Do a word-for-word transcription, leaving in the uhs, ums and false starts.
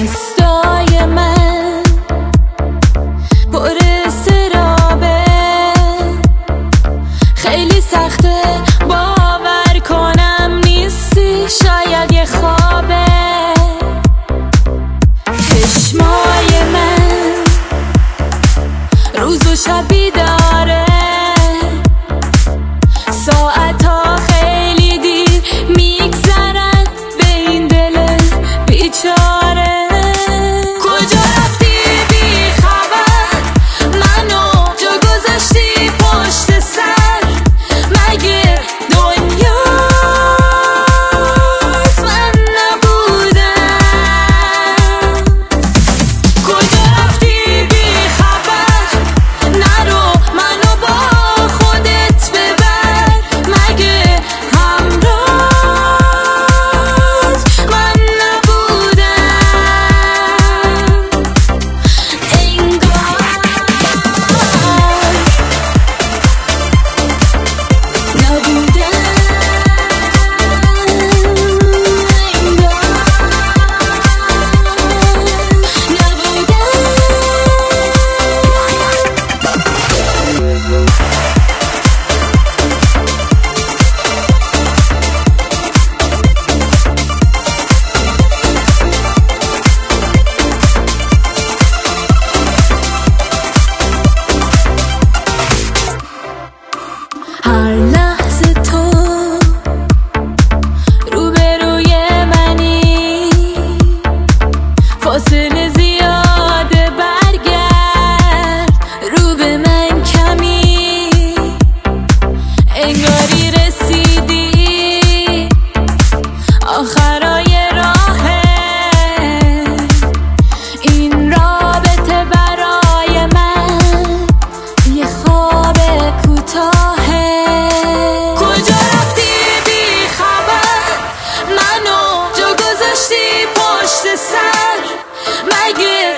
دستای من پر استرابه، خیلی سخته باور کنم نیستی، شاید یه خوابه. چشمای من روز و شب بیداره، ساعتها خیلی دیر میگذرن به این دل بیچاره. کجا رفتی بی خبر، منو جا گذاشتی پشت سر، مگه دنیاست من نبودم؟ کجا رفتی بی خبر، نرو منو با خودت ببر، مگه همراهت من نبودم؟ انگار نبودم، هر لحظه تو روبروی منی، فاصله زیاده برگرد رو به من کمی، انگاری رسیدی آخرای راهه، این رابطه برای من یه خواب کوتاهه. کجا رفتی بی خبر، منو جا گذاشتی پشت سر، مگه